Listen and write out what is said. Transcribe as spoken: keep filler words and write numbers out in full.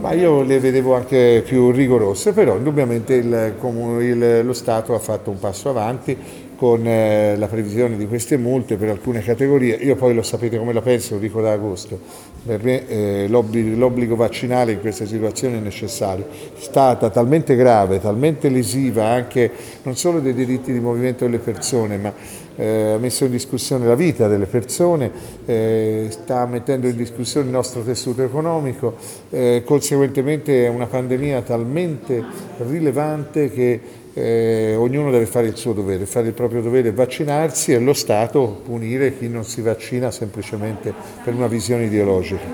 Ma io le vedevo anche più rigorose, però indubbiamente il, comu- il- lo Stato ha fatto un passo avanti con eh, la previsione di queste multe per alcune categorie. Io poi lo sapete come la penso, lo dico da agosto. Per me eh, l'obbligo, l'obbligo vaccinale in questa situazione è necessario. È stata talmente grave, talmente lesiva anche non solo dei diritti di movimento delle persone, ma eh, ha messo in discussione la vita delle persone, eh, sta mettendo in discussione il nostro tessuto economico, eh, conseguentemente è una pandemia talmente rilevante che eh, ognuno deve fare il suo dovere, fare il proprio dovere e vaccinarsi e lo Stato punire chi non si vaccina semplicemente per una visione ideologica.